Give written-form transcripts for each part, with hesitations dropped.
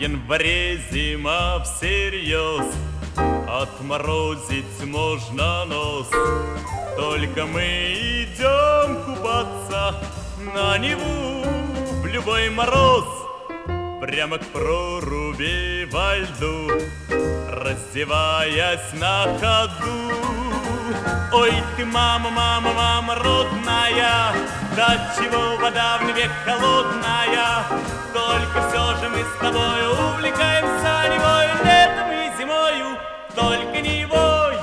январе зима всерьез, отморозить можно нос. Только мы идем купаться на Неву в любой мороз, прямо к проруби во льду, раздеваясь на ходу. Ой, ты, мама, мама, мама родная, до чего вода в Неве холодная. Только все же мы с тобой увлекаемся Невой, летом и зимою, только Невой.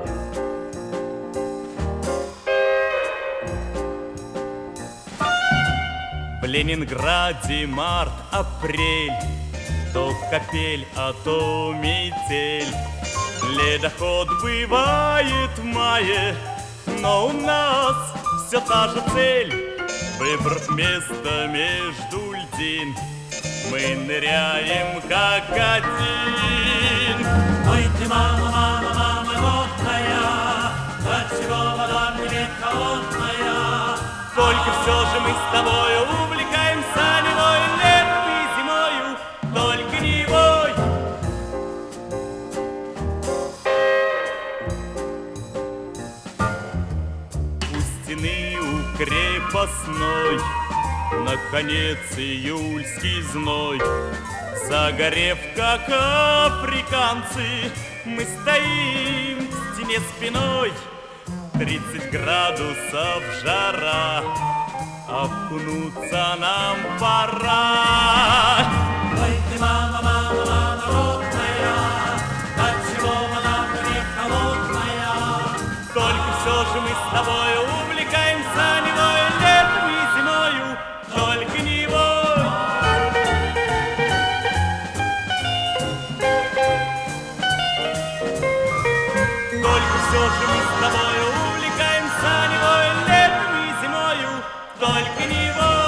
В Ленинграде март-апрель, то капель, а то метель. Ледоход бывает в мае, но у нас все та же цель. Выбрав место между льдин, мы ныряем как один. Ой, ты, мама, мама, мама родная, до чего вода в Неве холодная. Только все же мы с тобой увлекаемся Невой, летом и зимою, только Невой. У стены, у крепостной, наконец июльский зной. Загорев, как африканцы, мы стоим к стене спиной. 30 градусов жара, окунуться нам пора. Ой, ты, мама, мама, мама родная, до чего вода в Неве холодная. Только все же мы с тобой увлекаемся Невой, летом и зимою, только Невой. Только все же мы с тобой увлекаемся Невой, летом и зимою, только Невой.